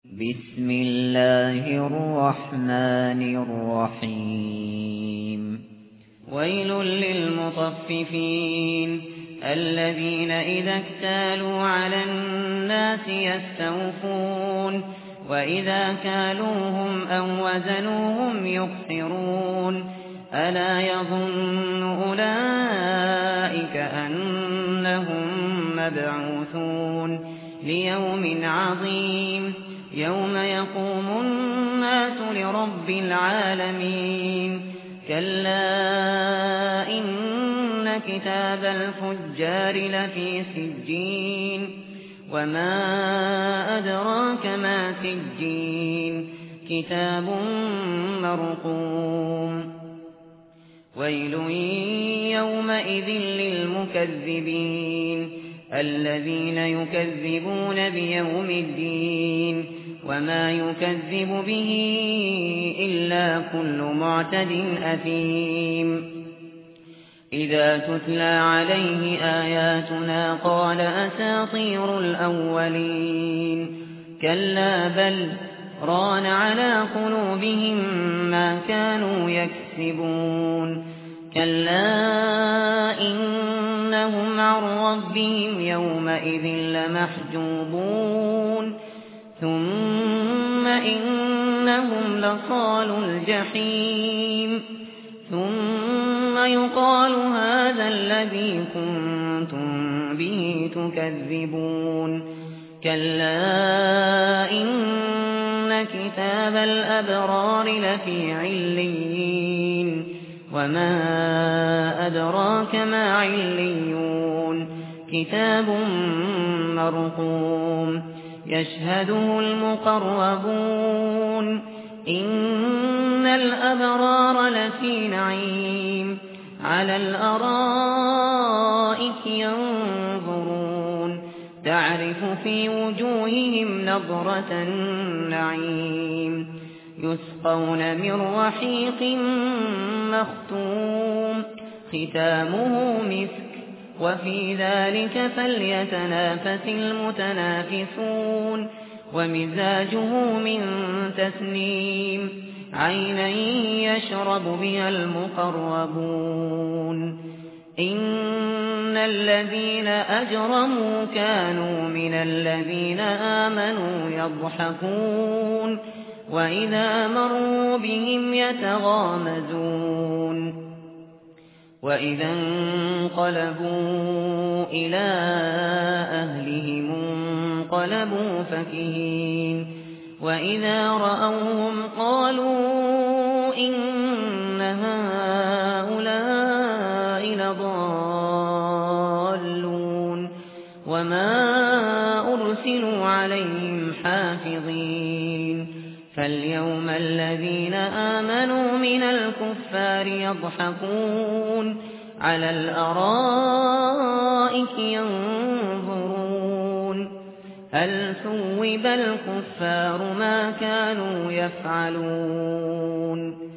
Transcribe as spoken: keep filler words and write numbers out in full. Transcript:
بسم الله الرحمن الرحيم ويل للمطففين الذين إذا اكتالوا على الناس يستوفون وإذا كالوهم أو وزنوهم يخسرون ألا يظن أولئك أنهم مبعوثون ليوم عظيم يوم يقوم الناس لرب العالمين كلا إن كتاب الفجار لفي سجين وما أدراك ما سجين كتاب مرقوم ويل يومئذ للمكذبين الذين يكذبون بيوم الدين وما يكذب به إلا كل معتد أثيم إذا تتلى عليه آياتنا قال أساطير الأولين كلا بل ران على قلوبهم ما كانوا يكسبون كلا إنهم عن ربهم يومئذ لمحجوبون ثم إنهم لصالوا الجحيم ثم يقال هذا الذي كنتم به تكذبون كلا إن كتاب الأبرار لفي عليين وما أدراك ما عليون كتاب مرقوم يشهده المقربون إن الأبرار لفي نعيم على الأرائك ينظرون تعرف في وجوههم نظرة النعيم يسقون من رحيق مختوم ختامه مسك وفي ذلك فليتنافس المتنافسون ومزاجه من تسنيم عينا يشرب بها المقربون إن الذين أجرموا كانوا من الذين آمنوا يضحكون وإذا مروا بهم يتغامزون وإذا انقلبوا إلى أهلهم انقلبوا فكهين وإذا رأوهم قالوا إن هؤلاء لضالون وما أرسلوا عليهم حافظين فاليوم الذين آمنوا من الكفار يضحكون على الأرائك ينظرون هل ثوب الكفار ما كانوا يفعلون